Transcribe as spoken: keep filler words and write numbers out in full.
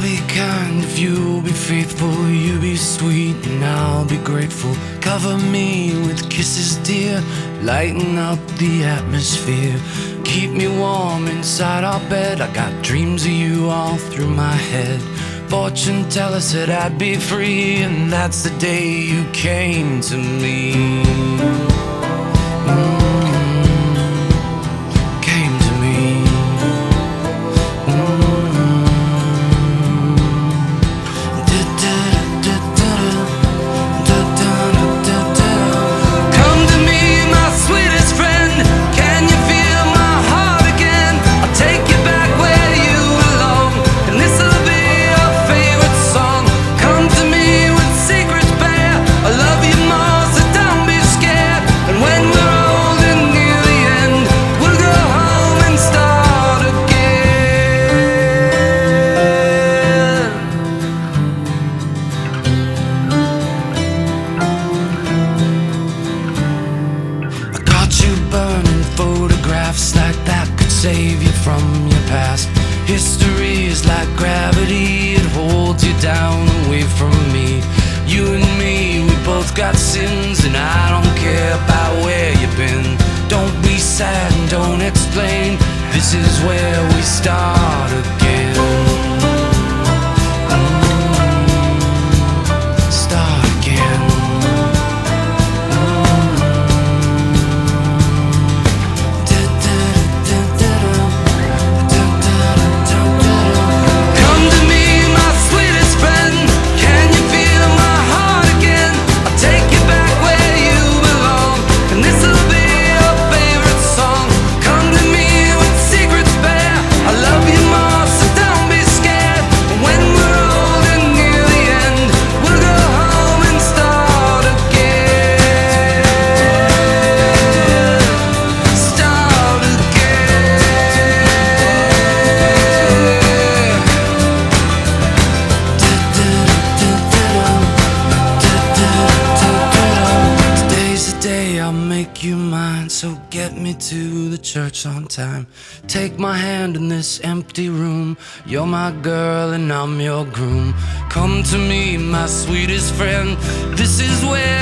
be kind if you'll be faithful. You be sweet and I'll be grateful. Cover me with kisses, dear. Lighten up the atmosphere. Keep me warm inside our bed. I got dreams of you all through my head. Fortune teller said I'd be free, and that's the day you came to me. Mm. Photographs like that could save you from your past. History is like gravity, it holds you down away from me. You and me, we both got sins, and I don't care about where you've been. Don't be sad and don't explain, this is where we start again. Mm, start again. You mine, so get me to the church on time. Take my hand in this empty room. You're my girl and I'm your groom. Come to me, my sweetest friend. This is where